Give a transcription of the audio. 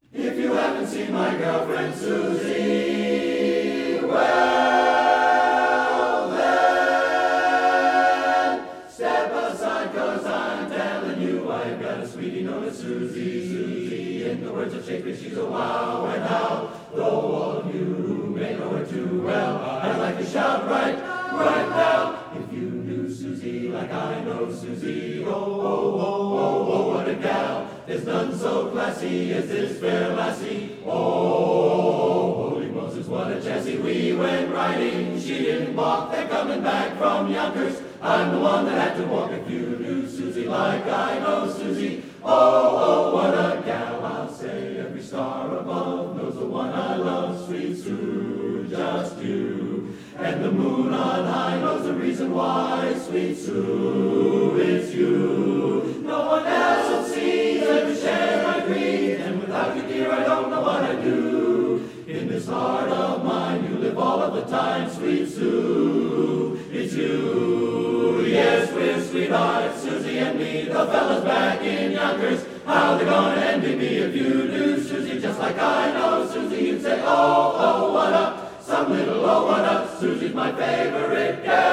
If you haven't seen my girlfriend Susie, well then, step aside, 'cause I'm telling you I've got a sweetie known as Susie. Susie, in the words of Shakespeare, she's a wow and how. Though all of you may know her too well, I'd like to shout right now. If you knew Susie like I know Susie, oh, oh, oh, oh, oh, what a gal. There's none so classy as this fair lassie. Oh, holy Moses, what a chassis. We went riding, she didn't balk. They're coming back from Yonkers. I'm the one that had to walk. If you knew Susie like I know Susie, oh, oh, what a gal. I'll say every star above knows the one I love, sweet Sue, just you. And the moon on high knows the reason why, sweet Sue, it's you. No one else it seems ever share my grief, and without you, dear, I don't know what I'd do. In this heart of mine, you live all of the time, sweet Sue, it's you. Yes, we're sweethearts, Susie and me, the fellas back in Yonkers. How they gonna envy me if you knew Susie just like I know Susie? You'd say, oh, oh, what up? Some little oh, what up? Susie's my favorite gal.